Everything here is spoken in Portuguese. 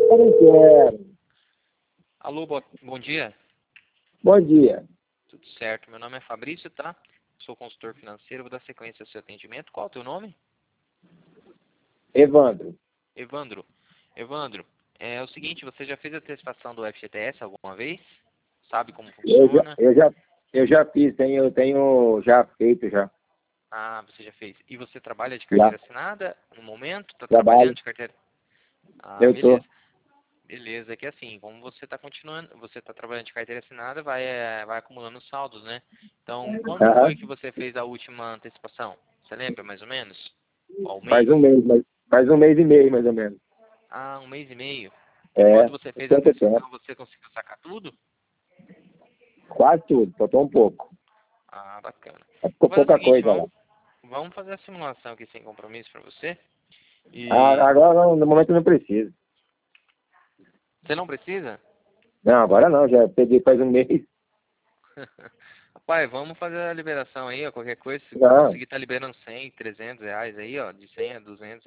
Eu não quero. Alô, bom dia. Bom dia. Tudo certo. Meu nome é Fabrício, tá? Sou consultor financeiro, vou dar sequência ao seu atendimento. Qual é o teu nome? Evandro. Evandro. Evandro, é o seguinte, você já fez a antecipação do FGTS alguma vez? Sabe como Eu já, funciona? eu já, eu já fiz, eu tenho já feito já. Ah, você já fez. E você trabalha de Já. carteira assinada no momento? Está trabalhando Trabalho. de carteira? Ah, Eu tô. beleza. Beleza, é que assim, como você está continuando, você está trabalhando de carteira assinada, vai acumulando saldos, né? Então, quando Aham. foi que você fez a última antecipação? Você lembra, mais ou menos? Qual mês? Faz um mês, faz um mês e meio, mais ou menos. Ah, um mês e meio. E É, quando você fez a tanto tempo. antecipação, você conseguiu sacar tudo? Quase tudo, faltou um pouco. Ah, bacana. Ficou Vou fazer o pouca seguinte, coisa lá. vamos fazer a simulação aqui sem compromisso para você. Ah, E agora não, no momento eu não preciso. você não precisa? Não, agora não, já peguei faz um mês. Rapaz, vamos fazer a liberação aí, ó, qualquer coisa, se Não, conseguir estar liberando 100, 300 reais aí, ó, de 100 a 200